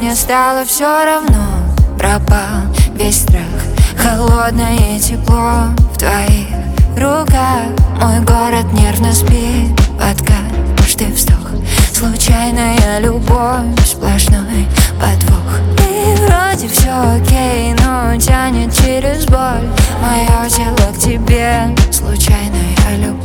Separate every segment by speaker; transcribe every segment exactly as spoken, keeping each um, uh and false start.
Speaker 1: мне стало все равно. Пропал весь страх, холодное тепло в твоих руках. Мой город нервно спит под каждый вздох. Случайная любовь, сплошной подвох. И вроде все окей, но тянет через боль. Мое тело к тебе, случайная любовь.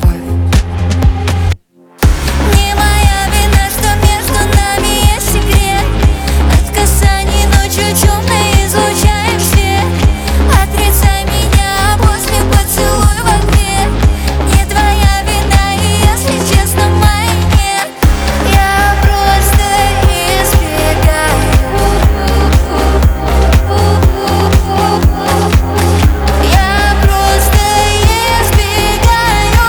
Speaker 1: Не моя вина, что между нами есть секрет. От касаний ночью темной излучаешь свет. Отрицай меня, а после поцелуй в ответ. Не твоя вина, и если честно, моя нет. Я просто избегаю. Я просто избегаю.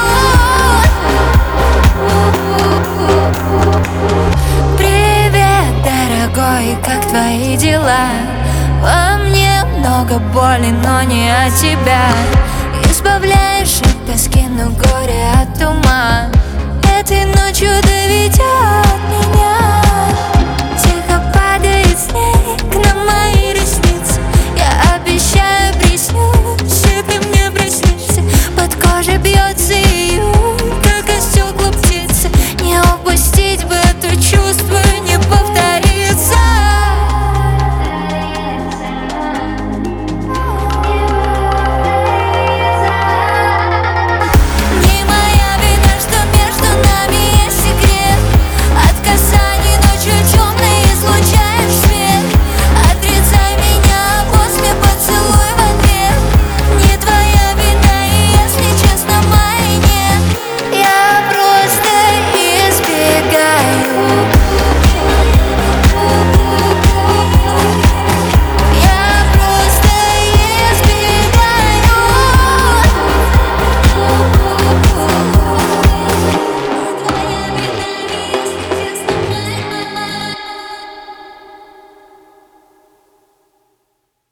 Speaker 1: Привет, дорогой, как твои дела? Во мне много боли, но не от тебя. Избавляешь от тоски, но горе от ума. Этой ночью